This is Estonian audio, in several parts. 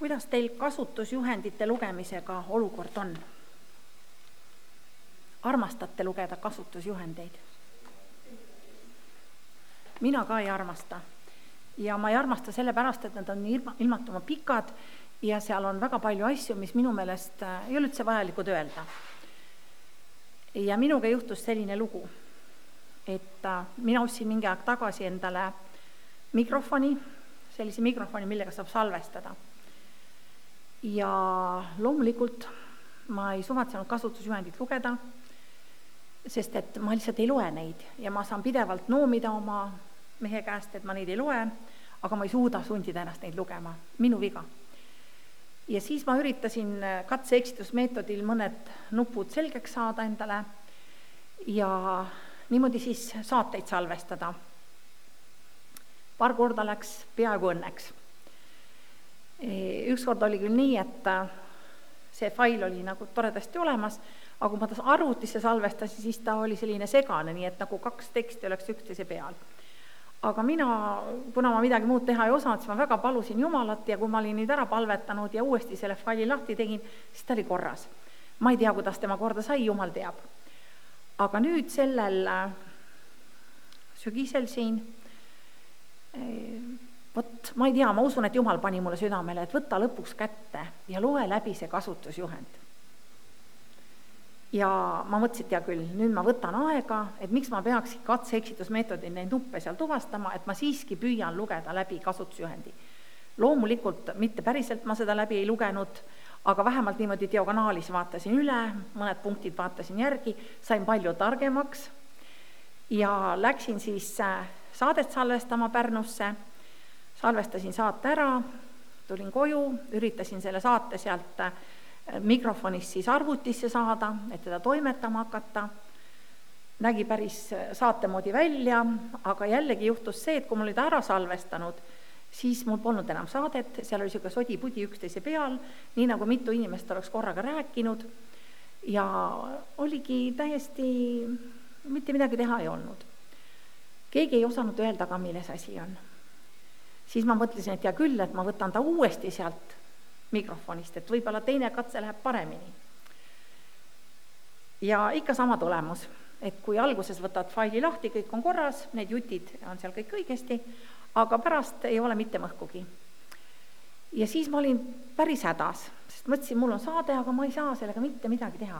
kuidas teil kasutusjuhendite lugemisega olukord on? Armastate lugeda kasutusjuhendeid? Mina ka ei armasta. Ja ma ei armasta sellepärast, et nad on ilmatuma pikad ja seal on väga palju asju, mis minu meelest ei ole üldse vajalikud öelda. Ja minuga juhtus selline lugu, et mina ostsin mingi aeg tagasi endale mikrofoni, sellise mikrofoni, millega saab salvestada. Ja loomulikult ma ei suvatsenud kasutusjuhendit lugeda, sest et ma lihtsalt ei loe neid ja ma saan pidevalt noomida oma mehe käest, et ma neid ei loe, aga ma ei suuda sundida ennast neid lugema. Minu viga. Ja siis ma üritasin katse-eksitusmeetodil mõned nupud selgeks saada endale ja niimoodi siis saateid salvestada. Paar korda läks peaaegu õnneks. Ükskord oli küll nii, et see fail oli nagu toredasti olemas, aga kui ma ta arvutisse salvestasin, siis ta oli selline segane, nii et nagu 2 teksti oleks üksteise peal. Aga mina, kuna ma midagi muud teha ei osanud, siis ma väga palusin Jumalat ja kui ma olin nüüd ära palvetanud ja uuesti selle faili lahti tegin, siis ta oli korras. Ma ei tea, kuidas tema korda sai, Jumal teab. Aga nüüd sellel sügisel siin, ma ei tea, ma usun, et Jumal pani mulle südamele, et võtta lõpuks kätte ja loe läbi see kasutusjuhend. Ja ma mõtlesin, ja küll, nüüd ma võtan aega, et miks ma peaks katse-eksitusmeetodil neid nuppe seal tuvastama, et ma siiski püüan lugeda läbi kasutusjuhendi. Loomulikult mitte päriselt ma seda läbi ei lugenud, aga vähemalt niimoodi diagonaalis vaatasin üle, mõned punktid vaatasin järgi, sain palju targemaks ja läksin siis saadet salvestama Pärnusse, salvestasin saate ära, tulin koju, üritasin selle saate sealt mikrofonist siis arvutisse saada, et teda toimetama hakata. Nägi päris saate moodi välja, aga jällegi juhtus see, et kui ma olin ära salvestanud, siis mul polnud enam saadet, seal oli siuke sodi-pudi üksteise peal, nii nagu mitu inimest oleks korraga rääkinud ja oligi täiesti, mitte midagi teha ei olnud. Keegi ei osanud öelda ka, milles asi on. Siis ma mõtlesin, et ja küll, et ma võtan ta uuesti sealt mikrofonist, et võib-olla teine katse läheb paremini. Ja ikka sama tulemus, et kui alguses võtad faili lahti, kõik on korras, need jutid on seal kõik õigesti, aga pärast ei ole mitte mõhkugi. Ja siis ma olin päris hädas, sest mõtlesin, mul on saade, aga ma ei saa sellega mitte midagi teha.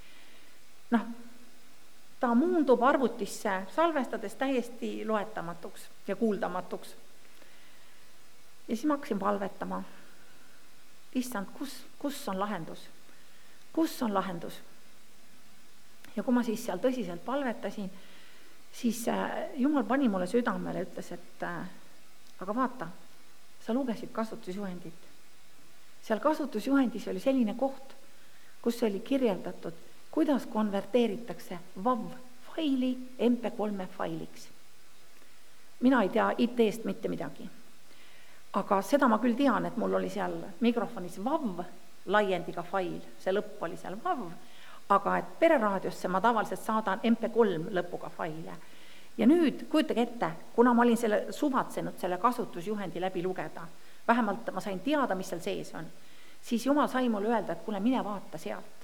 Ta muundub arvutisse salvestades täiesti loetamatuks ja kuuldamatuks. Ja siis ma hakkasin palvetama. Issand, kus on lahendus? Kus on lahendus? Ja kui ma siis seal tõsiselt palvetasin, siis Jumal pani mulle südamele, ütles, et aga vaata, sa lugesid kasutusjuhendit. Seal kasutusjuhendis oli selline koht, kus oli kirjeldatud, kuidas konverteeritakse WAV-faili MP3 failiks. Mina ei tea IT-st mitte midagi. Aga seda ma küll tean, et mul oli seal mikrofonis WAV laiendiga fail, see lõpp oli seal WAV, aga et pereraadiosse ma tavaliselt saadan MP3 lõpuga faile. Ja nüüd, kujutage ette, kuna ma olin suvatsenud selle kasutusjuhendi läbi lugeda, vähemalt ma sain teada, mis seal sees on, siis Jumal sai mulle öelda, et kuule, mine vaata sealt.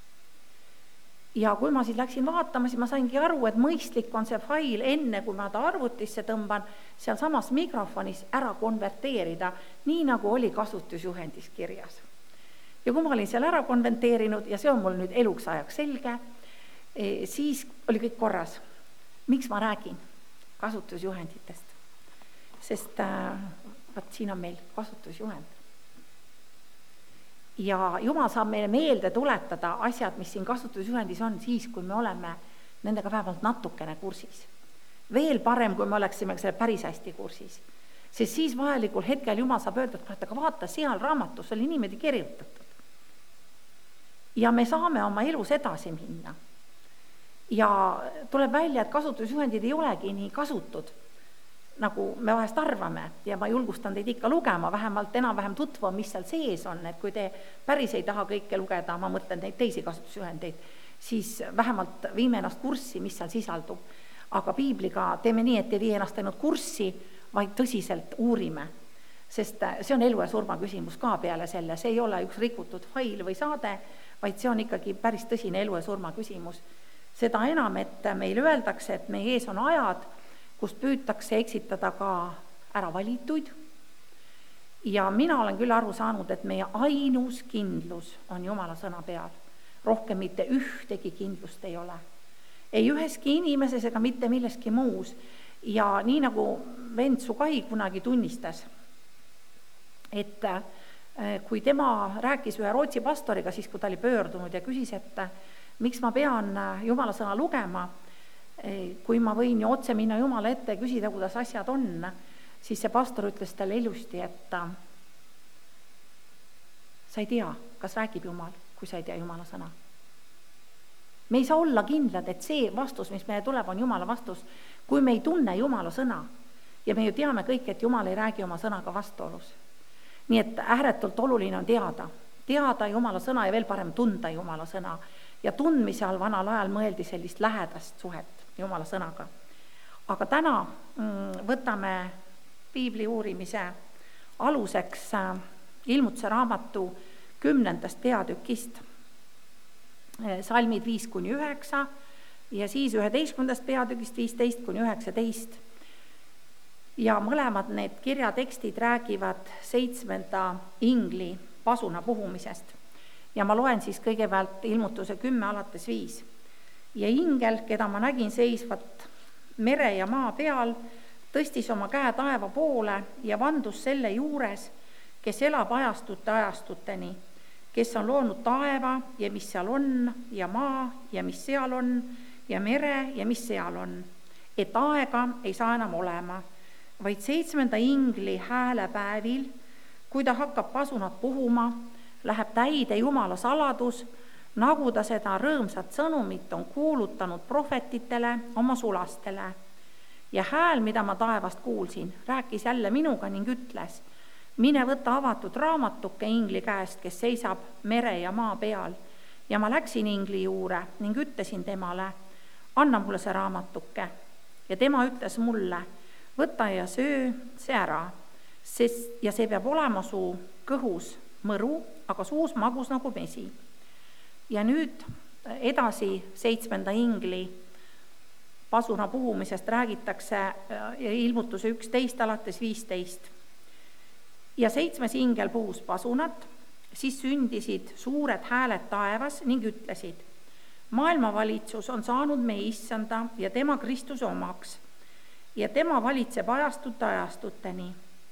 Ja kui ma siis läksin vaatama, siis ma saingi aru, et mõistlik on see fail enne, kui ma ta arvutisse tõmban, seal samas mikrofonis ära konverteerida, nii nagu oli kasutusjuhendis kirjas. Ja kui ma olin seal ära konverteerinud, ja see on mul nüüd eluks ajaks selge, siis oli kõik korras. Miks ma räägin kasutusjuhenditest? Sest siin on meil kasutusjuhend. Ja Jumal saab meile meelde tuletada asjad, mis siin kasutusjuhendis on siis, kui me oleme nendega vähemalt natukene kursis. Veel parem, kui me oleksime selle päris hästi kursis. Sest siis vajalikul hetkel Jumal saab öelda, et aga vaata, seal raamatus oli niimoodi kirjutatud. Ja me saame oma elus edasi minna. Ja tuleb välja, et kasutusjuhendid ei olegi nii kasutud, nagu me vahest arvame, ja ma julgustan teid ikka lugema, vähemalt enam-vähem tutva, mis seal sees on, et kui te päris ei taha kõike lugeda, ma mõtlen neid teisi kasutusjuhendeid, siis vähemalt viime ennast kurssi, mis seal sisaldub. Aga piibliga teeme nii, et ei vii ennast ainult kurssi, vaid tõsiselt uurime sest see on elu ja surma küsimus ka peale selle, see ei ole üks rikutud fail või saade, vaid see on ikkagi päris tõsine elu ja surma küsimus. Seda enam, et meile öeldakse, et meie ees on ajad, kus püütakse eksitada ka ära valituid. Ja mina olen küll aru saanud, et meie ainus kindlus on Jumala sõna peal. Rohkem mitte ühtegi kindlust ei ole. Ei üheski inimeses ega mitte milleski muus. Ja nii nagu vend Sugai kunagi tunnistas, et kui tema rääkis ühe Rootsi pastoriga, siis kui ta oli pöördunud ja küsis, et miks ma pean Jumala sõna lugema, kui ma võin ju otse minna Jumala ette ja küsida, kuidas asjad on, siis see pastor ütles talle ilusti, et sa ei tea, kas räägib Jumal, kui sa ei tea Jumala sõna. Me ei saa olla kindlad, et see vastus, mis meile tuleb, on Jumala vastus, kui me ei tunne Jumala sõna. Ja me ju teame kõik, et Jumal ei räägi oma sõnaga vastuolus. Nii et ääretult oluline on teada Jumala sõna ja veel parem tunda Jumala sõna. Ja tundmise all vanal ajal mõeldi sellist lähedast suhet Jumala sõnaga. Aga täna võtame piibli uurimise aluseks Ilmutuse raamatu 10. peatükist, salmid 5-9 ja siis 11. peatükist 15-19. Ja mõlemad need kirjatekstid räägivad 7. ingli pasuna puhumisest. Ja ma loen siis kõigepealt Ilmutuse 10-5. Ja ingel, keda ma nägin seisvat mere ja maa peal, tõstis oma käe taeva poole ja vandus selle juures, kes elab ajastuteni, kes on loonud taeva ja mis seal on, ja maa ja mis seal on, ja mere ja mis seal on. Et aega ei saa enam olema, vaid 7. ingli häälepäevil, kui ta hakkab pasunat puhuma, läheb täide Jumala saladus, nagu ta seda rõõmsat sõnumit on kuulutanud prohvetitele oma sulastele. Ja hääl, mida ma taevast kuulsin, rääkis jälle minuga ning ütles, mine võta avatud raamatuke ingli käest, kes seisab mere ja maa peal. Ja ma läksin ingli juure ning ütlesin temale, anna mulle see raamatuke. Ja tema ütles mulle, võta ja söö see ära, ja see peab olema su kõhus mõru, aga suus magus nagu mesi. Ja nüüd edasi 7. ingli pasuna puhumisest räägitakse Ilmutuse 11-15. Ja 7. ingel puhus pasunat, siis sündisid suured hääled taevas ning ütlesid, maailmavalitsus on saanud meie issanda ja tema Kristuse omaks ja tema valitseb ajastuteni.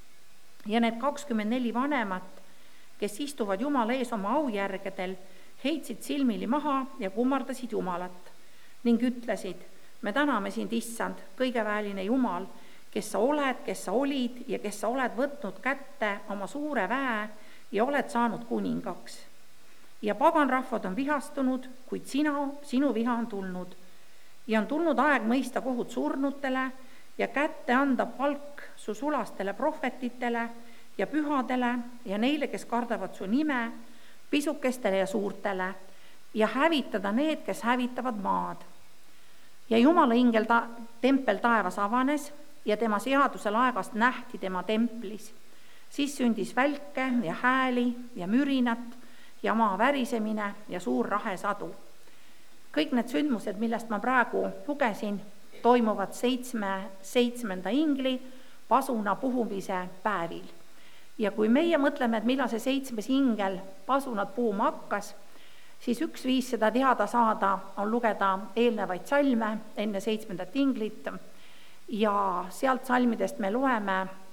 Ja need 24 vanemat, kes istuvad Jumala ees oma aujärgedel, heitsid silmili maha ja kummardasid Jumalat ning ütlesid, me täname sind, issand, kõigeväeline Jumal, kes sa oled, kes sa olid ja kes sa oled võtnud kätte oma suure väe ja oled saanud kuningaks. Ja paganrahvad on vihastunud, kuid sinu viha on tulnud. Ja on tulnud aeg mõista kohut surnutele ja kätte anda palk su sulastele prohvetitele ja pühadele ja neile, kes kardavad su nime, pisukestele ja suurtele ja hävitada need, kes hävitavad maad. Ja Jumala ingel tempel taevas avanes ja tema seaduse laegast nähti tema templis. Siis sündis välke ja hääli ja mürinat ja maa värisemine ja suur rahesadu. Kõik need sündmused, millest ma praegu lugesin, toimuvad 7. ingli pasuna puhumise päevil. Ja kui meie mõtleme, et millal see 7. ingel pasunat puhuma hakkas, siis üks viis seda teada saada on lugeda eelnevaid salme enne 7. inglit ja sealt salmidest me loeme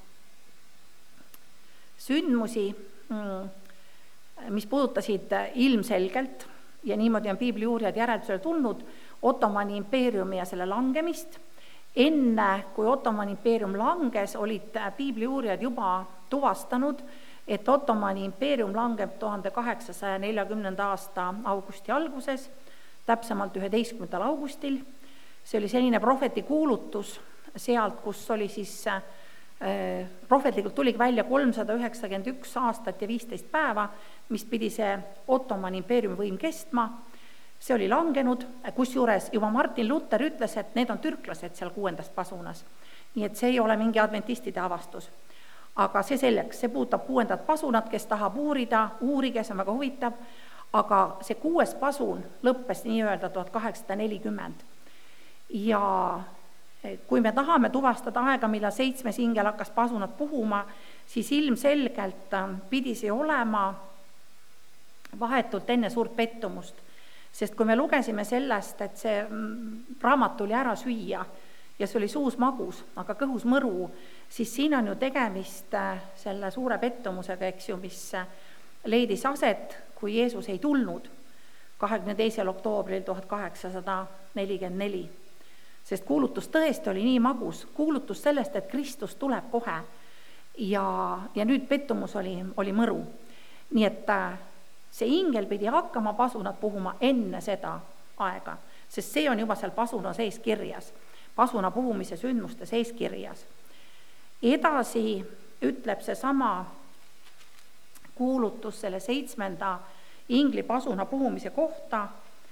sündmusi, mis puudutasid ilmselgelt ja niimoodi on piibli uurijad järeldusele tulnud Ottomani impeeriumi ja selle langemist. Enne, kui Ottomani impeerium langes, olid piibli uurijad juba tuvastanud, et Ottomani impeerium langeb 1840. aasta augusti alguses, täpsemalt 11. augustil. See oli selline prohveti kuulutus sealt, kus oli siis prohvetlikult tuligi välja 391 aastat ja 15 päeva, mis pidi see Ottomani impeeriumi võim kestma. See oli langenud, kusjuures juba Martin Luther ütles, et need on türklased seal 6. pasunas. Nii et see ei ole mingi adventistide avastus. aga see selleks, see puudutab 6. pasunat, kes tahab uurige, see on väga huvitav, aga see 6. pasun lõppes nii-öelda 1840. Ja kui me tahame tuvastada aega, millal 7. ingel hakkas pasunat puhuma, siis ilmselgelt pidi see olema vahetult enne suurt pettumust. Sest kui me lugesime sellest, et see raamat tuli ära süüa ja see oli suus magus, aga kõhus mõru, siis siin on ju tegemist selle suure pettumusega, eks ju, mis leidis aset, kui Jeesus ei tulnud 22. oktoobril 1844. Sest kuulutus tõesti oli nii magus, kuulutus sellest, et Kristus tuleb kohe ja nüüd pettumus oli mõru. Nii et see ingel pidi hakkama pasunat puhuma enne seda aega, sest see on juba seal pasuna sees kirjas, pasuna puhumise sündmuste sees kirjas. Edasi ütleb see sama kuulutus selle 7. ingli pasuna puhumise kohta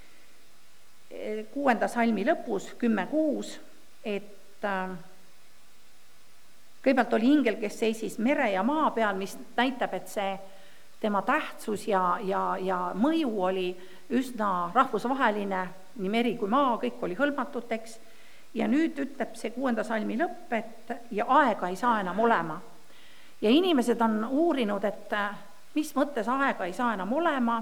6. salmi lõpus 10.6, et kõigepealt oli ingel, kes seisis mere ja maa peal, mis näitab, et see tema tähtsus ja mõju oli üsna rahvusvaheline, nii meri kui maa, kõik oli hõlmatud, eks. Ja nüüd ütleb see 6. salmi lõpp, et ja aega ei saa enam olema. Ja inimesed on uurinud, et mis mõttes aega ei saa enam olema.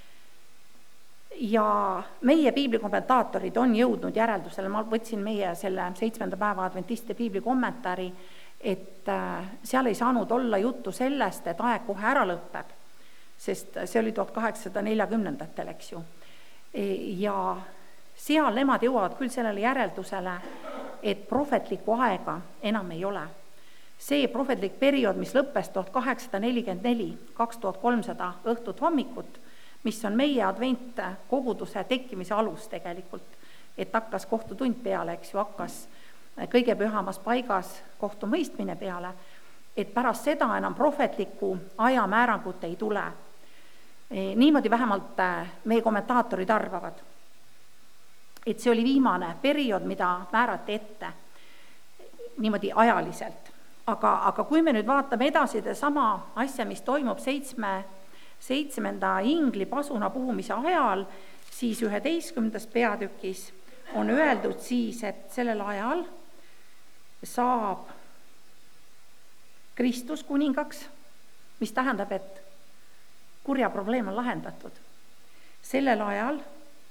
Ja meie piiblikommentaatorid on jõudnud järeldusele, ma võtsin meie selle 7. päeva adventiste piiblikommentaari, et seal ei saanud olla juttu sellest, et aeg kohe ära lõpeb, sest see oli 1840-ndatel, eks ju. Ja seal nemad jõuavad küll sellele järeldusele, et prohvetlikku aega enam ei ole. See prohvetlik periood, mis lõppes 1844, 2300 õhtut hommikut, mis on meie advent koguduse tekkimise alus tegelikult, et hakkas kohtutund peale, eks ju, hakkas kõige pühamas paigas kohtumõistmine peale, et pärast seda enam prohvetlikku ajamäärangut ei tule. Niimoodi vähemalt meie kommentaatorid arvavad, et see oli viimane periood, mida määrati ette niimoodi ajaliselt. Aga kui me nüüd vaatame edasi sama asja, mis toimub 7. ingli pasuna puhumise ajal, siis 11. peatükis on öeldud siis, et sellel ajal saab Kristus kuningaks, mis tähendab, et kurja probleem on lahendatud. Sellel ajal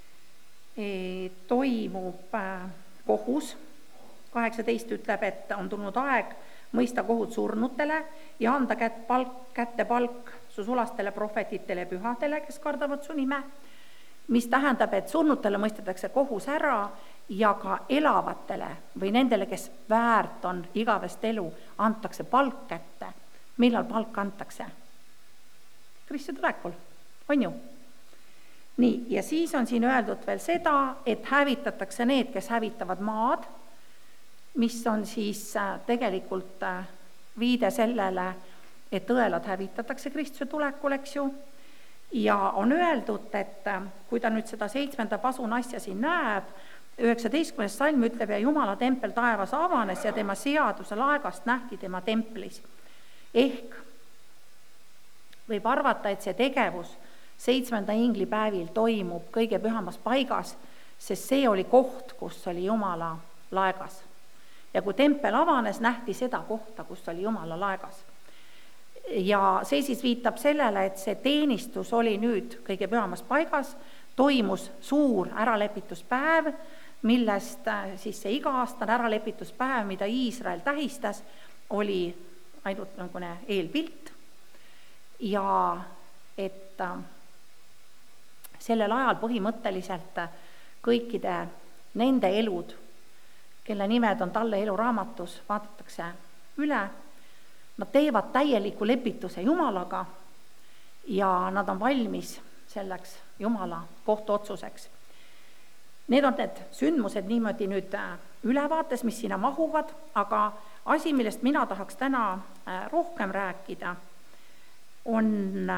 toimub kohus, 18 ütleb, et on tulnud aeg mõista kohut surnutele ja anda kätte palk su sulastele prohvetitele ja pühadele, kes kardavad su nime, mis tähendab, et surnutele mõistetakse kohus ära ja ka elavatele või nendele, kes väärt on igavest elu, antakse palk kätte. Millal palk antakse? Kristuse tulekul, on ju? Nii, ja siis on siin öeldud veel seda, et hävitatakse need, kes hävitavad maad, mis on siis tegelikult viide sellele, et õelad hävitatakse Kristuse tulekul, eks ju. Ja on öeldud, et kui ta nüüd seda 7. pasuna asja siin näeb, 19. salm ütleb, ja Jumala tempel taevas avanes ja tema seaduse laegast nähti tema templis. Ehk võib arvata, et see tegevus 7. ingli päevil toimub kõige pühamas paigas, sest see oli koht, kus oli Jumala laegas. Ja kui tempel avanes, nähti seda kohta, kus oli Jumala laegas. Ja see siis viitab sellele, et see teenistus oli nüüd kõige pühamas paigas, toimus suur äralepituspäev, millest siis see iga-aastane äralepituspäev, mida Iisrael tähistas, oli ainult nagu eelpilt. Ja et sellel ajal põhimõtteliselt kõikide nende elud, kelle nimed on talle eluraamatus, vaadatakse üle. Nad teevad täieliku lepituse Jumalaga ja nad on valmis selleks Jumala kohtuotsuseks. Need on need sündmused niimoodi nüüd ülevaates, mis sinna mahuvad, aga asi, millest mina tahaks täna rohkem rääkida, on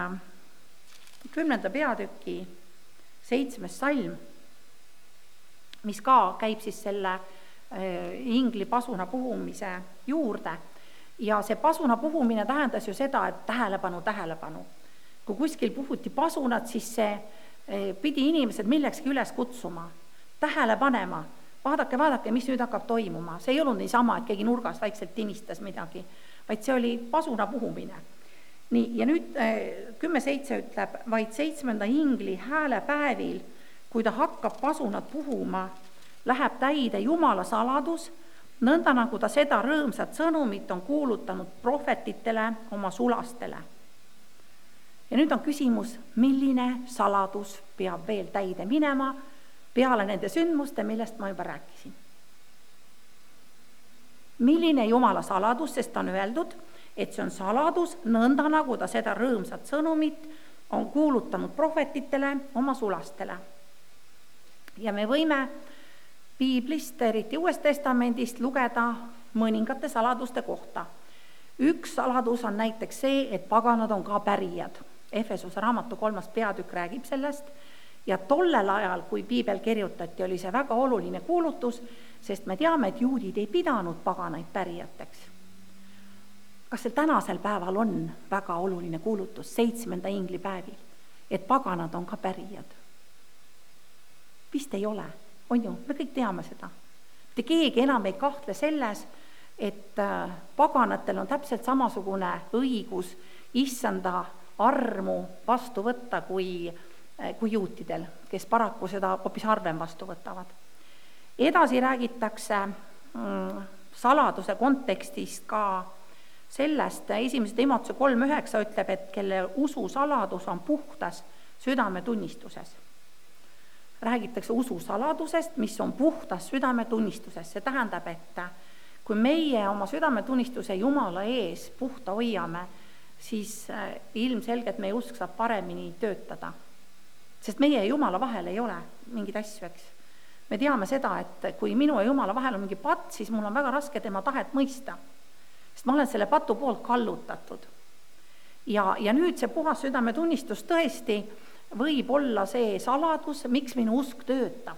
10. peatüki 7. salm, mis ka käib siis selle ingli pasuna puhumise juurde. Ja see pasuna puhumine tähendas ju seda, et tähelepanu. Kui kuskil puhuti pasunat, siis see pidi inimesed millekski üles kutsuma, tähele panema, vaadake, mis nüüd hakkab toimuma. See ei olnud niisama, et keegi nurgas vaikselt tinistas midagi, vaid see oli pasuna puhumine. Nii, ja nüüd 10.7 ütleb, vaid 7. ingli häälepäevil, kui ta hakkab pasunat puhuma, läheb täide Jumala saladus, nõnda nagu ta seda rõõmsat sõnumit on kuulutanud prohvetitele oma sulastele. Ja nüüd on küsimus, milline saladus peab veel täide minema peale nende sündmuste, millest ma juba rääkisin. Milline Jumala saladus, sest on öeldud, et see on saladus, nõnda nagu ta seda rõõmsat sõnumit on kuulutanud prohvetitele oma sulastele. Ja me võime piiblist, eriti Uuest Testamendist, lugeda mõningate saladuste kohta. Üks saladus on näiteks see, et paganad on ka pärijad. Efesuse raamatu 3. peatükk räägib sellest ja tollel ajal, kui piibel kirjutati, oli see väga oluline kuulutus, sest me teame, et juudid ei pidanud paganaid pärijateks. Kas see tänasel päeval on väga oluline kuulutus 7. ingli päevil, et paganad on ka pärijad? Vist ei ole, on ju, me kõik teame seda. Te keegi enam ei kahtle selles, et paganatel on täpselt samasugune õigus issanda armu vastu võtta kui juutidel, kes paraku seda hoopis harvem vastu võtavad. Edasi räägitakse saladuse kontekstis ka sellest, 1. Timotuse 3.9 ütleb, et kelle usu saladus on puhtas südametunnistuses. Räägitakse usu saladusest, mis on puhtas südametunnistuses. See tähendab, et kui meie oma südametunnistuse Jumala ees puhta hoiame, siis ilmselgelt meie usk saab paremini töötada. Sest meie ja Jumala vahel ei ole mingid asju, eks. Me teame seda, et kui minu ja Jumala vahel on mingi patt, siis mul on väga raske tema tahet mõista. Sest ma olen selle patu poolt kallutatud. Ja nüüd see puhas südametunnistus tõesti võib olla see saladus, miks minu usk töötab.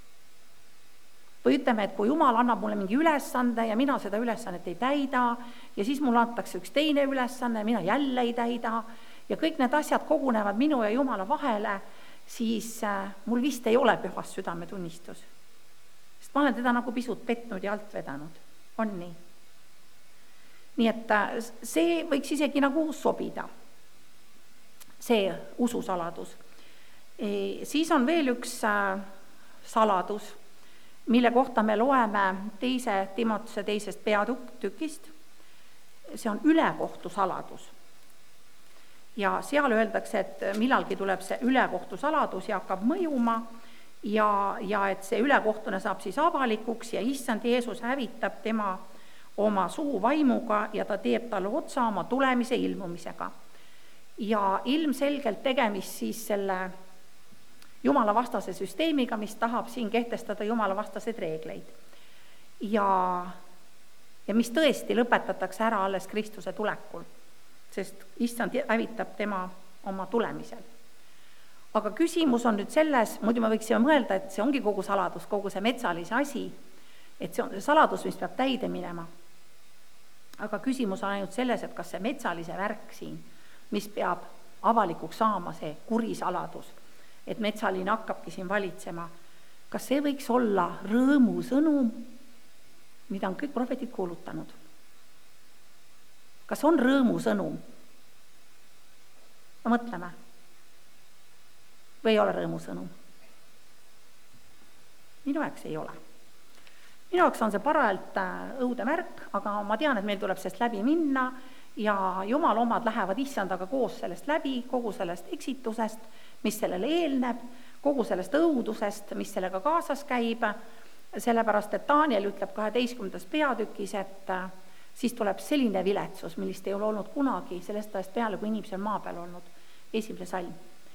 Või ütleme, et kui Jumal annab mulle mingi ülesande ja mina seda ülesannet ei täida ja siis mulle antakse üks teine ülesanne ja mina jälle ei täida ja kõik need asjad kogunevad minu ja Jumala vahele, siis mul vist ei ole pühas südametunnistus. Sest ma olen teda nagu pisut petnud ja alt vedanud. On nii? Nii et see võiks isegi nagu sobida. See ususaladus. Siis on veel üks saladus, mille kohta me loeme 2. Timotuse 2. peatükist. See on ülekohtu saladus. Ja seal öeldakse, et millalgi tuleb see ülekohtu saladus ja hakkab mõjuma ja et see ülekohtune saab siis avalikuks ja issand Jeesus hävitab tema oma suu vaimuga ja ta teeb talle otsa oma tulemise ilmumisega. Ja ilmselgelt tegemist siis selle Jumala vastase süsteemiga, mis tahab siin kehtestada Jumala vastaseid reegleid. Ja mis tõesti lõpetatakse ära alles Kristuse tulekul, sest issand hävitab tema oma tulemisel. Aga küsimus on nüüd selles, muidu me võiksime mõelda, et see ongi kogu saladus, kogu see metsalise asi, et see on see saladus, mis peab täide minema. Aga küsimus on ainult selles, et kas see metsalise värk siin, mis peab avalikuks saama, see kuri saladus, et metsaline hakkabki siin valitsema, kas see võiks olla rõõmu sõnum, mida on kõik prohvetid kuulutanud? Kas on rõõmu sõnum? No mõtleme. Või ei ole rõõmu sõnum? Minu jaoks ei ole. Minu jaoks on see parajalt õude märk, aga ma tean, et meil tuleb sellest läbi minna ja Jumal omad lähevad issandaga koos sellest läbi, kogu sellest eksitusest, mis sellele eelneb, kogu sellest õudusest, mis sellega kaasas käib, sellepärast, et Daniel ütleb 12. peatükis, et siis tuleb selline viletsus, millist ei ole olnud kunagi, sellest ajast peale, kui inimesel maa peal olnud, 1. salm.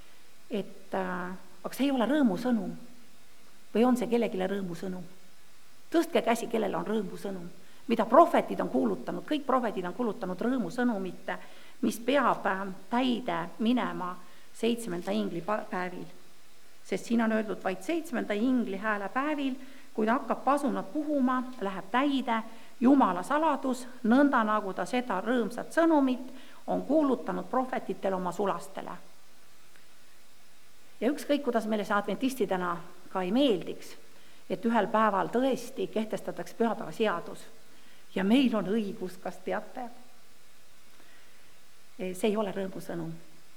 Aga see ei ole rõõmu sõnum. Või on see kellegile rõõmu sõnum? Tõstke käsi, kellel on rõõmu sõnum. Mida prohvetid on kuulutanud, kõik prohvetid on kuulutanud rõõmu sõnumit, mis peab täide minema 7. ingli päevil. Sest siin on öeldud vaid 7. ingli hääle päevil, kui ta hakkab pasunat puhuma, läheb täide Jumala saladus, nõnda nagu ta seda rõõmsat sõnumit on kuulutanud prohvetitele oma sulastele. Ja ükskõik, kuidas meile see adventistidena ka ei meeldiks, et ühel päeval tõesti kehtestatakse pühapäeva seadus ja meil on õigus, kas teate? See ei ole rõõmusõnum.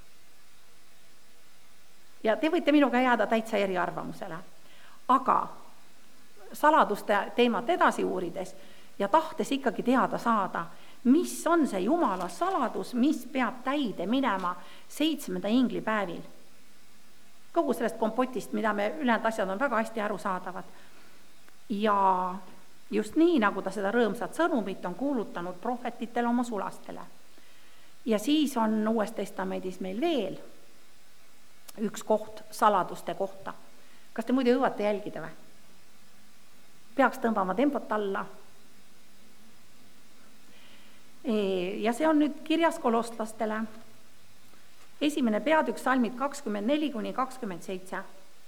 Ja te võite minuga jääda täitsa eriarvamusele, aga saladuste teemat edasi uurides ja tahtes ikkagi teada saada, mis on see Jumala saladus, mis peab täide minema 7. inglipäevil. Kogu sellest kompotist, mida me ülejäänud asjad on väga hästi arusaadavad. Ja just nii, nagu ta seda rõõmsat sõnumit on kuulutanud prohvetitele oma sulastele. Ja siis on Uues Testamendis meil veel üks koht saladuste kohta. Kas te muidu jõuate jälgida või? Peaks tõmbama tempot alla. Ja see on nüüd kirjas kolostlastele. 1. peatükk, salmid 24-27.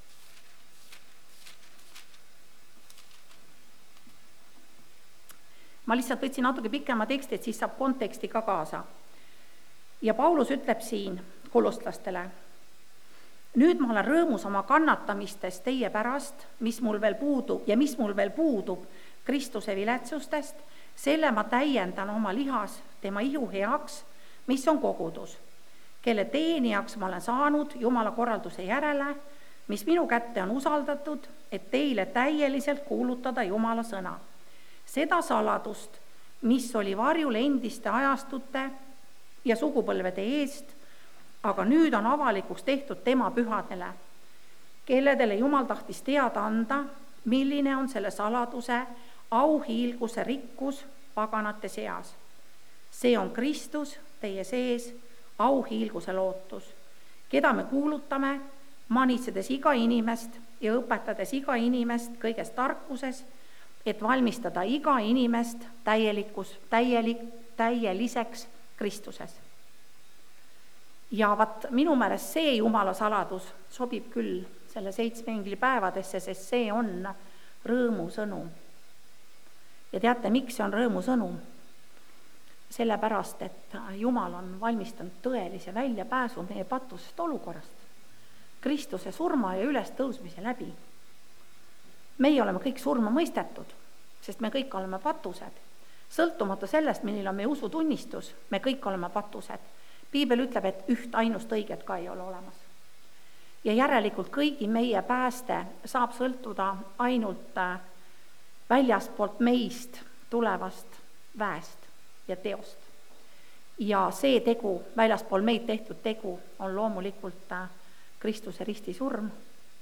Ma lihtsalt võtsin natuke pikema teksti, et siis saab konteksti ka kaasa. Ja Paulus ütleb siin kolostlastele: nüüd ma olen rõõmus oma kannatamistest teie pärast, mis mul veel puudub Kristuse viletsustest, selle ma täiendan oma lihas tema ihu heaks, mis on kogudus, kelle teenijaks ma olen saanud Jumala korralduse järele, mis minu kätte on usaldatud, et teile täieliselt kuulutada Jumala sõna. Seda saladust, mis oli varjul endiste ajastute ja sugupõlvede eest, aga nüüd on avalikuks tehtud tema pühadele, kelledele Jumal tahtis teada anda, milline on selle saladuse auhiilguse rikkus paganate seas. See on Kristus teie sees, auhiilguse lootus, keda me kuulutame, manitsedes iga inimest ja õpetades iga inimest kõiges tarkuses, et valmistada iga inimest täieliseks Kristuses. Ja minu meelest see Jumala saladus sobib küll selle 7 inglipäevadesse, sest see on rõõmusõnum. Ja teate, miks see on rõõmusõnum? Sellepärast, et Jumal on valmistanud tõelise väljapääsu meie patusest olukorrast, Kristuse surma ja ülestõusmise läbi. Meie oleme kõik surma mõistetud, sest me kõik oleme patused. Sõltumata sellest, milline on meie usutunnistus, me kõik oleme patused. Piibel ütleb, et üht ainust õiget ka ei ole olemas. Ja järelikult kõigi meie pääste saab sõltuda ainult väljaspoolt meist tulevast väest ja teost. Ja see tegu, väljaspool meid tehtud tegu, on loomulikult Kristuse ristisurm.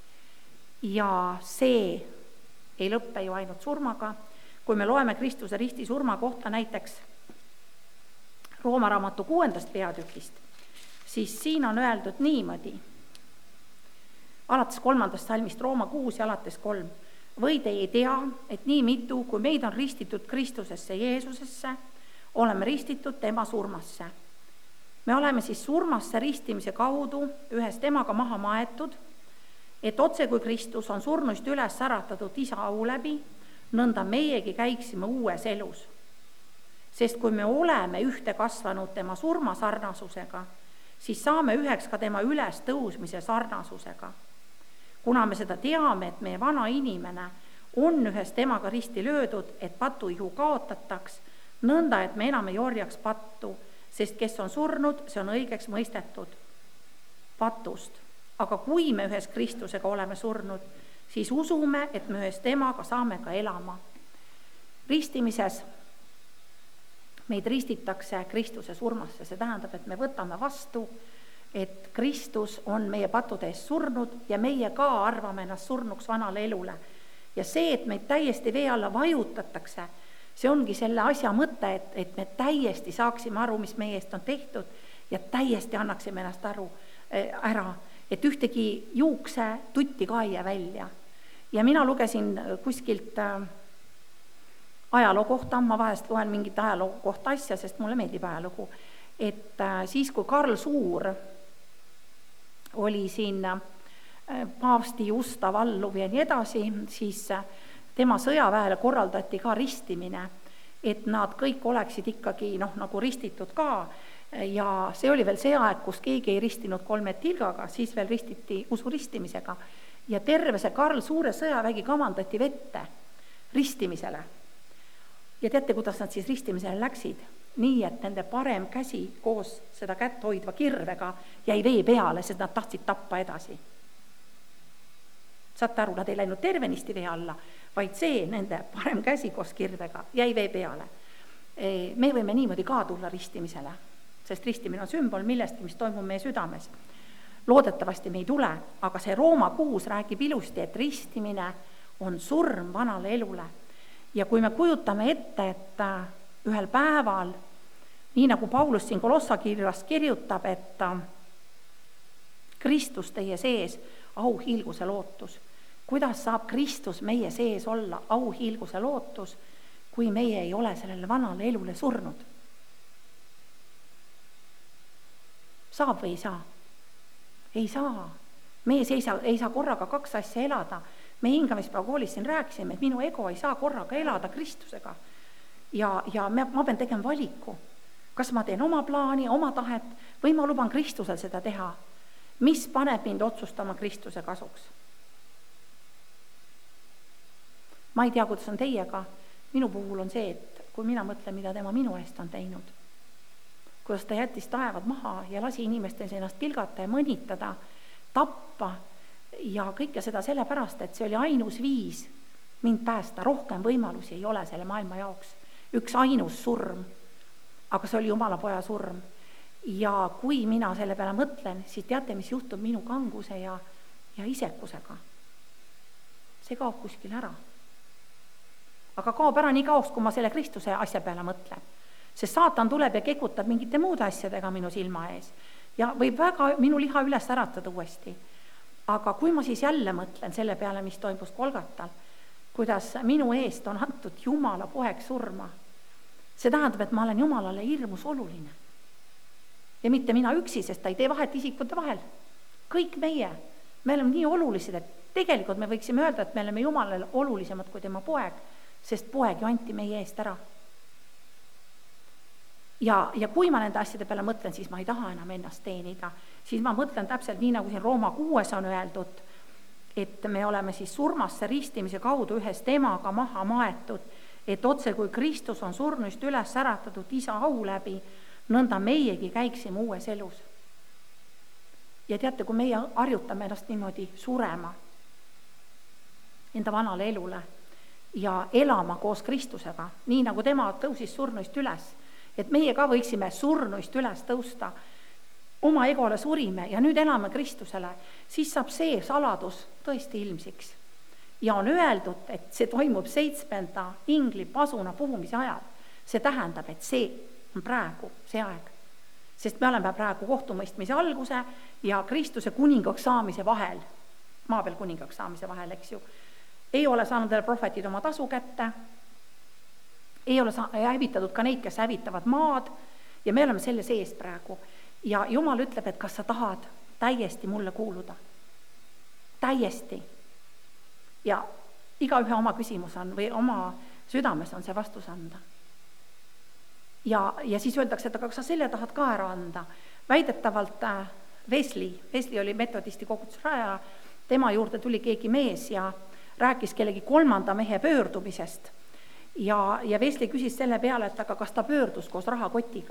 Ja see ei lõppe ju ainult surmaga. Kui me loeme Kristuse ristisurma kohta näiteks Rooma raamatu 6. peatükist, siis siin on öeldud niimoodi, alates 3. salmist Rooma 6 ja alates 3. Või te ei tea, et nii mitu, kui meid on ristitud Kristusesse Jeesusesse, oleme ristitud tema surmasse. Me oleme siis surmasse ristimise kaudu ühes temaga maha maetud, et otse kui Kristus on surnuist üles äratatud isa au läbi, nõnda meiegi käiksime uues elus. Sest kui me oleme ühte kasvanud tema surma sarnasusega, siis saame üheks ka tema üles tõusmise sarnasusega. Kuna me seda teame, et meie vana inimene on ühes temaga risti löödud, et patuihu kaotataks, nõnda, et me enam ei orjaks pattu, sest kes on surnud, see on õigeks mõistetud patust. Aga kui me ühes Kristusega oleme surnud, siis usume, et me ühes temaga saame ka elama. Ristimises meid ristitakse Kristuse surmasse. See tähendab, et me võtame vastu, et Kristus on meie pattude eest surnud ja meie ka arvame ennast surnuks vanale elule. Ja see, et meid täiesti vee alla vajutatakse, see ongi selle asja mõte, et me täiesti saaksime aru, mis meie eest on tehtud ja täiesti annaksime ennast ära, et ühtegi juukse tutti ka ei jää välja. Ja mina lugesin kuskilt ajaloo kohta, ma vahest loen mingit ajaloo kohta asja, sest mulle meeldib ajalugu, et siis, kui Karl Suur oli siin paavsti Justa valluv ja nii edasi, siis tema sõjaväele korraldati ka ristimine et nad kõik oleksid ikkagi nagu ristitud ka. Ja see oli veel see aeg, kus keegi ei ristinud 3 tilgaga, siis veel ristiti usuristimisega. Ja terve see Karl Suure sõjavägi kamandati vette ristimisele. Ja teate, kuidas nad siis ristimisele läksid? Nii, et nende parem käsi koos seda kätt hoidva kirvega jäi vee peale, sest nad tahtsid tappa edasi. Saate aru, nad ei läinud tervenisti vee alla, vaid see nende parem käsi koos kirvega jäi vee peale. Me võime niimoodi ka tulla ristimisele, sest ristimine on sümbol millestki, mis toimub meie südames. Loodetavasti me ei tule, aga see Rooma 6 räägib ilusti, et ristimine on surm vanale elule. Ja kui me kujutame ette, et ühel päeval, nii nagu Paulus siin Kolossa kirjas kirjutab, et Kristus teie sees, auhiilguse lootus. Kuidas saab Kristus meie sees olla auhiilguse lootus, kui meie ei ole sellele vanale elule surnud? Saab või ei saa? Ei saa. Meie ei saa korraga 2 asja elada. Me hingamispäevakoolis siin rääkisime, et minu ego ei saa korraga elada Kristusega. Ja ma pean tegema valiku. Kas ma teen oma plaani, oma tahet või ma luban Kristusel seda teha? Mis paneb mind otsustama Kristuse kasuks? Ma ei tea, kuidas on teiega. Minu puhul on see, et kui mina mõtlen, mida tema minu eest on teinud, kuidas ta jättis taevad maha ja lasi inimestel ennast pilgata ja mõnitada, tappa ja kõike seda sellepärast, et see oli ainus viis mind päästa. Rohkem võimalusi ei ole selle maailma jaoks. Üks ainus surm, aga see oli Jumala poja surm. Ja kui mina selle peale mõtlen, siis teate, mis juhtub minu kanguse ja isekusega. See kaob kuskil ära. Aga kaob ära nii kaoks, kui ma selle Kristuse asja peale mõtlen. Sest saatan tuleb ja kekutab mingite muude asjadega minu silma ees. Ja võib väga minu liha üles äratada uuesti. Aga kui ma siis jälle mõtlen selle peale, mis toimus Golgatal, kuidas minu eest on antud Jumala poeg surma, see tähendab, et ma olen Jumalale hirmus oluline. Ja mitte mina üksi, sest ta ei tee vahet isikute vahel. Kõik me oleme nii olulised, et tegelikult me võiksime öelda, et me oleme Jumalale olulisemad kui tema poeg, sest poeg ju anti meie eest ära. Ja kui ma nende asjade peale mõtlen, siis ma ei taha enam ennast teenida. Siis ma mõtlen täpselt nii, nagu siin Rooma 6 on öeldud, et me oleme siis surmasse ristimise kaudu ühes temaga maha maetud, et otse kui Kristus on surnuist üles äratatud isa au läbi, nõnda meiegi käiksime uues elus. Ja teate, kui meie harjutame ennast niimoodi surema enda vanale elule ja elama koos Kristusega, nii nagu tema tõusis surnuist üles, et meie ka võiksime surnuist üles tõusta, oma egole surime ja nüüd elame Kristusele, siis saab see saladus tõesti ilmsiks. Ja on öeldud, et see toimub 7. ingli pasuna puhumise ajal. See tähendab, et see on praegu see aeg. Sest me oleme praegu kohtumõistmise alguse ja Kristuse kuningaks saamise vahel, maa peal kuningaks saamise vahel, eks ju, ei ole saanud prohvetid oma tasu kätte, ei ole hävitatud ka neid, kes hävitavad maad ja me oleme selle sees praegu. Ja Jumal ütleb, et kas sa tahad täiesti mulle kuuluda. Täiesti. Ja igaühe oma küsimus on või oma südames on see vastus anda. Ja siis öeldakse, et aga kas sa selle tahad ka ära anda? Väidetavalt Wesley oli metodisti kogudusraja, tema juurde tuli keegi mees ja rääkis kellegi 3. mehe pöördumisest. Ja Wesley küsis selle peale, et aga kas ta pöördus koos rahakotiga.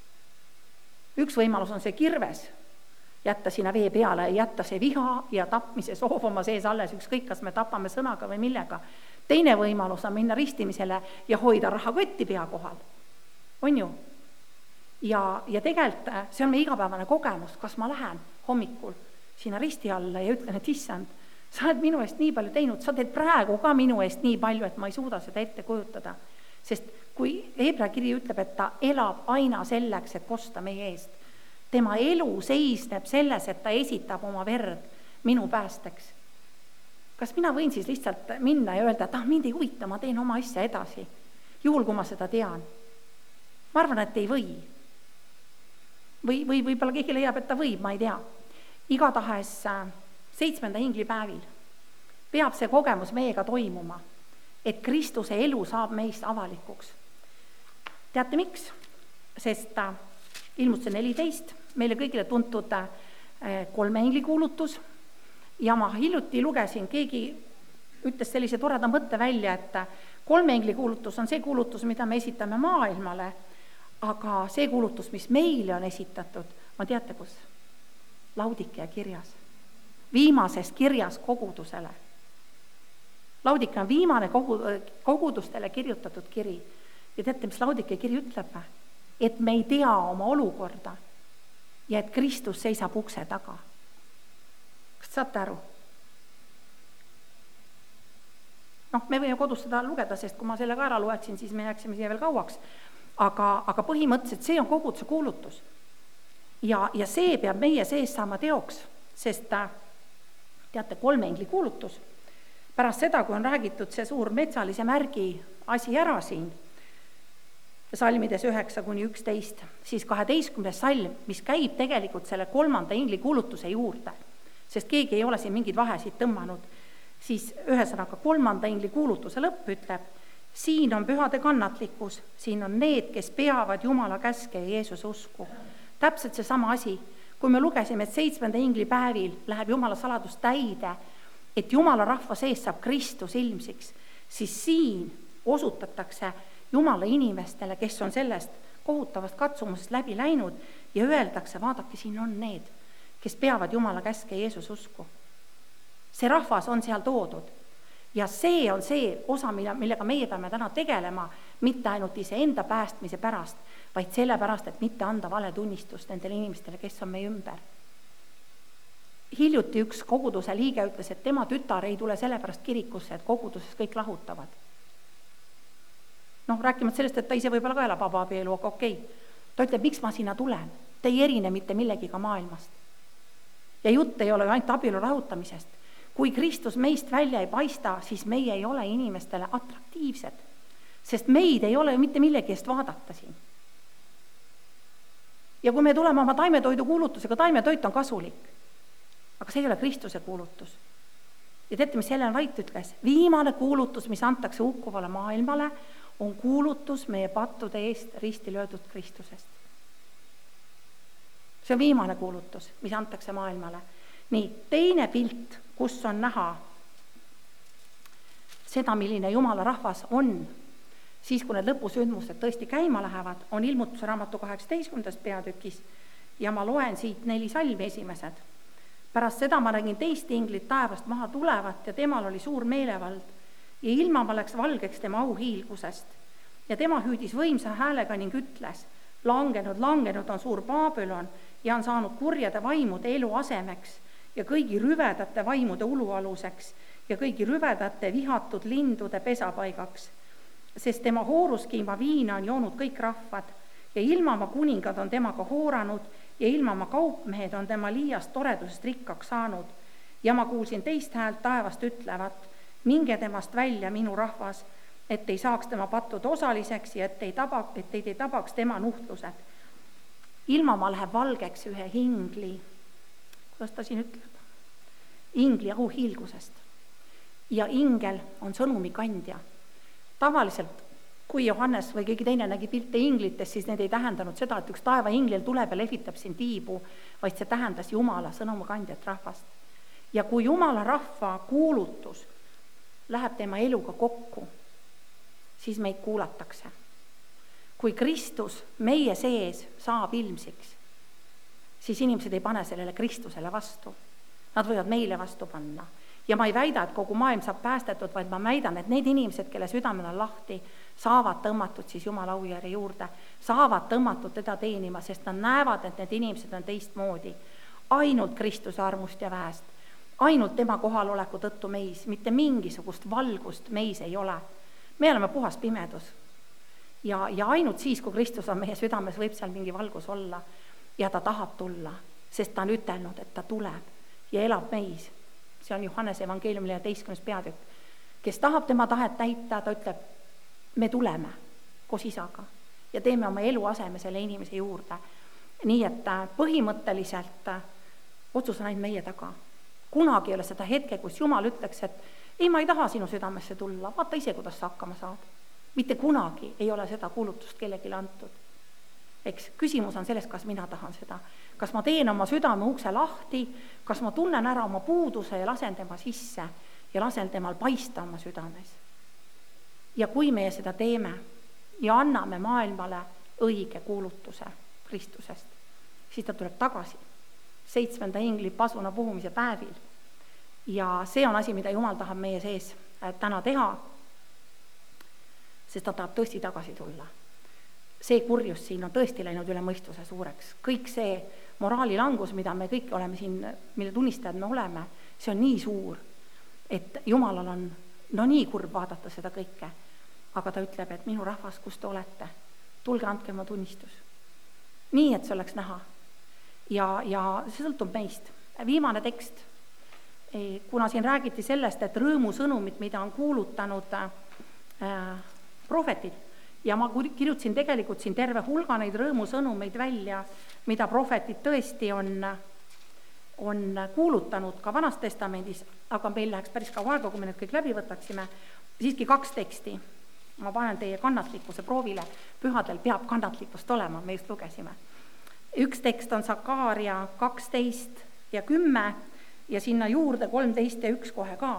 Üks võimalus on see kirves, jätta sinna vee peale, jätta see viha ja tapmise soov oma sees alles, ükskõik kas me tapame sõnaga või millega. Teine võimalus on minna ristimisele ja hoida rahakotti pea kohal. On ju? Ja tegelikult see on meie igapäevane kogemus, kas ma lähen hommikul sinna risti alla ja ütlen, et issand, sa oled minu eest nii palju teinud, sa teed praegu ka minu eest nii palju, et ma ei suuda seda ette kujutada. Sest kui Hebra kiri ütleb, et ta elab aina selleks, et kosta meie eest, tema elu seisneb selles, et ta esitab oma verd minu päästeks. Kas mina võin siis lihtsalt minna ja öelda, et mind ei huvita, ma teen oma asja edasi, juhul kui ma seda tean? Ma arvan, et ei või. Või võib-olla keegi leiab, et ta võib, ma ei tea. Igatahes 7. inglipäevil peab see kogemus meiega toimuma, et Kristuse elu saab meist avalikuks. Teate miks? Sest ilmutuse 14, meile kõigile tuntud 3 engli kuulutus ja ma hiljuti lugesin, keegi ütles sellise toreda mõtte välja, et 3 engli kuulutus on see kuulutus, mida me esitame maailmale, aga see kuulutus, mis meile on esitatud, on teate kus? Laudikea kirjas. Viimases kirjas kogudusele. Laudikea on viimane kogudustele kirjutatud kiri. Ja teate, mis Laudikea kiri ütleb? Et me ei tea oma olukorda ja et Kristus seisab ukse taga. Kas saate aru? Me võime kodus seda lugeda, sest kui ma selle ka ära loeksin, siis me jääksime siia veel kauaks. Aga põhimõtteliselt see on koguduse kuulutus. Ja see peab meie sees saama teoks, sest teate, 3 engli kuulutus. Pärast seda, kui on räägitud see suur metsalise märgi asi ära siin, salmides 9-11, siis 12. salm, mis käib tegelikult selle 3. engli kuulutuse juurde, sest keegi ei ole siin mingeid vahesid tõmmanud, siis ühesõnaga 3. engli kuulutuse lõpp ütleb, siin on pühade kannatlikkus, siin on need, kes peavad Jumala käske ja Jeesuse usku. Täpselt see sama asi, kui me lugesime, et 7. engli päevil läheb Jumala saladus täide, et Jumala rahva sees saab Kristus ilmsiks, siis siin osutatakse Jumala inimestele, kes on sellest kohutavast katsumusest läbi läinud ja öeldakse, vaadake, siin on need, kes peavad Jumala käske Jeesus usku. See rahvas on seal toodud ja see on see osa, millega meie peame täna tegelema, mitte ainult iseenda päästmise pärast, vaid sellepärast, et mitte anda valetunnistust nendele inimestele, kes on meie ümber. Hiljuti üks koguduse liige ütles, et tema tütar ei tule sellepärast kirikusse, et koguduses kõik lahutavad. Rääkimata sellest, et ta ise võib-olla ka elab vabaabielu, aga okei. Ta ütleb, miks ma sinna tulen? Te ei erine mitte millegiga maailmast. Ja jutt ei ole ainult abielu lahutamisest. Kui Kristus meist välja ei paista, siis meie ei ole inimestele atraktiivsed, sest meid ei ole ju mitte millegi eest vaadata siin. Ja kui me tuleme oma taimetoidu kuulutusega, taimetoit on kasulik, aga see ei ole Kristuse kuulutus. Ja teate, mis Helen White ütles? Viimane kuulutus, mis antakse hukkuvale maailmale, on kuulutus meie pattude eest risti löödud Kristusest. See on viimane kuulutus, mis antakse maailmale. Nii, teine pilt, kus on näha seda, milline Jumala rahvas on, siis kui need lõpusündmused tõesti käima lähevad, on ilmutuse raamatu 18. peatükis ja ma loen siit 4 salmi esimesed. Pärast seda ma nägin teist inglit taevast maha tulevat ja temal oli suur meelevald ja ilmama läks valgeks tema auhiilgusest. Ja tema hüüdis võimsa häälega ning ütles, langenud on suur Babylon ja on saanud kurjade vaimude elu asemeks ja kõigi rüvedate vaimude ulualuseks ja kõigi rüvedate vihatud lindude pesapaigaks, sest tema hooruskiima viina on joonud kõik rahvad ja ilmama kuningad on temaga hooranud ja ilmama kaupmehed on tema liiast toredusest rikkaks saanud. Ja ma kuulsin teist häält taevast ütlevat, minge temast välja, minu rahvas, et ei saaks tema pattude osaliseks ja et ei tabaks tema nuhtlused. Ilmama läheb valgeks ühe hingli, kuidas ta siin ütleb, ingli auhiilgusest. Ja ingel on sõnumikandja. Tavaliselt, kui Johannes või keegi teine nägi pilte inglitest, siis need ei tähendanud seda, et üks taeva inglil tuleb ja lehvitab siin tiibu, vaid see tähendas Jumala sõnumikandjat rahvast. Ja kui Jumala rahva kuulutus läheb tema eluga kokku, siis meid kuulatakse. Kui Kristus meie sees saab ilmsiks, siis inimesed ei pane sellele Kristusele vastu. Nad võivad meile vastu panna. Ja ma ei väida, et kogu maailm saab päästetud, vaid ma väidan, et need inimesed, kelle südamed on lahti, saavad tõmmatud siis Jumala aujärje juurde, saavad tõmmatud teda teenima, sest nad näevad, et need inimesed on teistmoodi. Ainult Kristuse armust ja väest. Ainult tema kohaloleku tõttu meis, mitte mingisugust valgust meis ei ole. Me oleme puhas pimedus. Ja ainult siis, kui Kristus on meie südames, võib seal mingi valgus olla ja ta tahab tulla, sest ta on ütelnud, et ta tuleb ja elab meis. See on Johannese evangeeliumi 14. peatükk. Kes tahab tema tahet täita, ta ütleb, me tuleme koos isaga ja teeme oma elu aseme selle inimese juurde. Nii et põhimõtteliselt otsus on ainult meie taga. Kunagi ei ole seda hetke, kus Jumal ütleks, et ei, ma ei taha sinu südamesse tulla, vaata ise, kuidas sa hakkama saad. Mitte kunagi ei ole seda kuulutust kellelegi antud. Eks küsimus on selles, kas mina tahan seda. Kas ma teen oma südame ukse lahti, kas ma tunnen ära oma puuduse ja lasen tema sisse ja lasen temal paista oma südames. Ja kui meie seda teeme ja anname maailmale õige kuulutuse Kristusest, siis ta tuleb tagasi 7. ingli pasuna puhumise päevil. Ja see on asi, mida Jumal tahab meie sees täna teha, sest ta tahab tõesti tagasi tulla. See kurjus siin on tõesti läinud üle mõistuse suureks. Kõik see moraalilangus, mida me kõik oleme siin, mille tunnistajad me oleme, see on nii suur, et Jumalal on nii kurb vaadata seda kõike. Aga ta ütleb, et minu rahvas, kus te olete, tulge andke oma tunnistus. Nii, et see oleks näha. Ja see sõltub meist. Viimane tekst, kuna siin räägiti sellest, et rõõmusõnumit, mida on kuulutanud prohvetid, ja ma kirjutasin tegelikult siin terve hulga neid rõõmusõnumeid välja, mida prohvetid tõesti on kuulutanud ka Vanas Testamendis, aga meil läheks päris kaua aega, kui me need kõik läbi võtaksime. Siiski 2 teksti. Ma panen teie kannatlikkuse proovile. Pühadel peab kannatlikkust olema, me just lugesime. Üks tekst on Sakaaria 12 ja 10 ja sinna juurde 13 ja 1 kohe ka.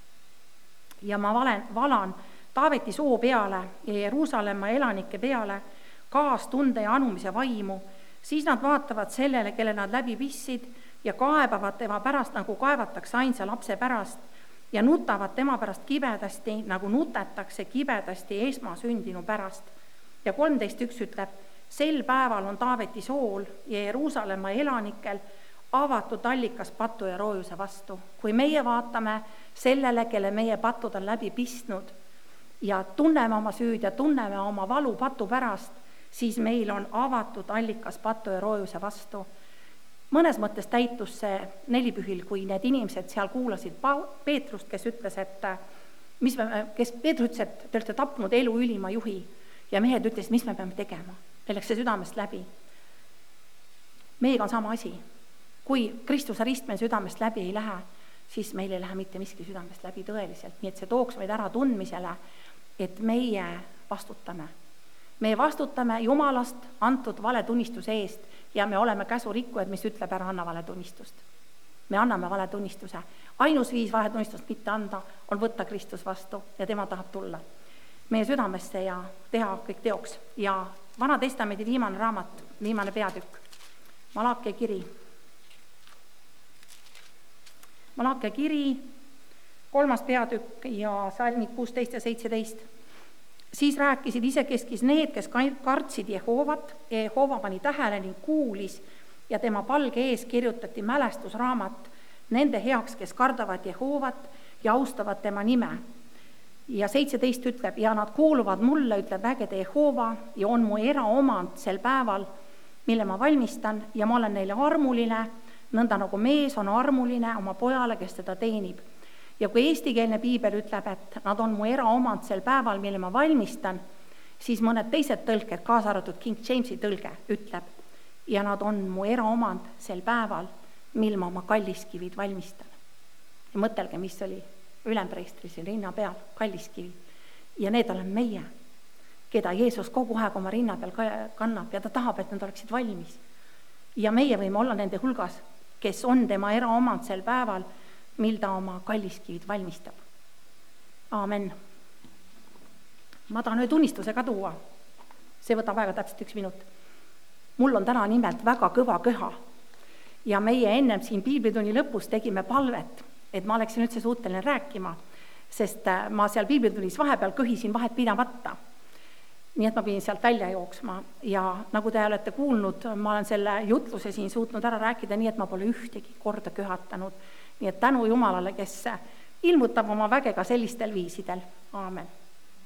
Ja ma valan Taaveti soo peale ja Jeruusalemma elanike peale kaastunde ja anumise vaimu, siis nad vaatavad sellele, kelle nad läbi pissid ja kaebavad tema pärast, nagu kaevatakse ainsa lapse pärast ja nutavad tema pärast kibedasti, nagu nutetakse kibedasti esmasündinu pärast. Ja 13.1 ütleb, sel päeval on Taaveti sool ja Jeruusalemma elanikel avatud allikas patu ja roojuse vastu. Kui meie vaatame sellele, kelle meie patud on läbi pistnud, ja tunneme oma süüd ja tunneme oma valu patu pärast, siis meil on avatud allikas patu ja roojuse vastu. Mõnes mõttes täitus see nelipühil, kui need inimesed seal kuulasid Peetrust, kes ütles, Peetrus ütles, et te olete tapnud elu ülima juhi ja mehed ütles, mis me peame tegema. Meil läks see südamest läbi. Meiega on sama asi. Kui Kristuse rist meil südamest läbi ei lähe, siis meil ei lähe mitte miski südamest läbi tõeliselt. Nii et see tooks meid ära tundmisele, et meie vastutame. Me vastutame Jumalast antud valetunnistuse eest ja me oleme käsurikkujad, mis ütleb ära anna valetunnistust. Me anname valetunnistuse. Ainus viis valetunnistust mitte anda on võtta Kristus vastu ja tema tahab tulla meie südamesse ja teha kõik teoks. Ja Vana Testamendi viimane raamat, viimane peatükk, Malakia kiri. Malakia kiri, 3. peatükk ja salmid 16 ja 17. Siis rääkisid isekeskis need, kes kartsid Jehovat, ja Jehova pani tähele ning kuulis ja tema palge ees kirjutati mälestusraamat nende heaks, kes kardavad Jehovat ja austavad tema nime. Ja 17 ütleb, ja nad kuuluvad mulle, ütleb vägede Jehova, ja on mu eraomand sel päeval, mille ma valmistan, ja ma olen neile armuline, nõnda nagu mees on armuline oma pojale, kes teda teenib. Ja kui eestikeelne piibel ütleb, et nad on mu eraomand sel päeval, mille ma valmistan, siis mõned teised tõlked, kaasa arvatud King Jamesi tõlge, ütleb, ja nad on mu eraomand sel päeval, mil ma oma kalliskivid valmistan. Ja mõtelge, mis oli ülempreistri siin rinna peal, kalliskivi. Ja need olen meie, keda Jeesus kogu aeg oma rinna peal kannab ja ta tahab, et nad oleksid valmis. Ja meie võime olla nende hulgas, kes on tema eraomand sel päeval, mil ta oma kalliskivid valmistab. Aamen. Ma tahan ühe tunnistuse ka tuua. See võtab aega täpselt 1 minut. Mul on täna nimelt väga kõva köha. Ja meie ennem siin piiblitunni lõpus tegime palvet, et ma oleksin üldse suuteline rääkima, sest ma seal piiblitunnis vahepeal kõhisin vahet pidamata. Nii et ma pidin sealt välja jooksma. Ja nagu te olete kuulnud, ma olen selle jutluse siin suutnud ära rääkida nii, et ma pole ühtegi korda köhatanud. Nii et tänu Jumalale, kes ilmutab oma vägega sellistel viisidel. Aamen.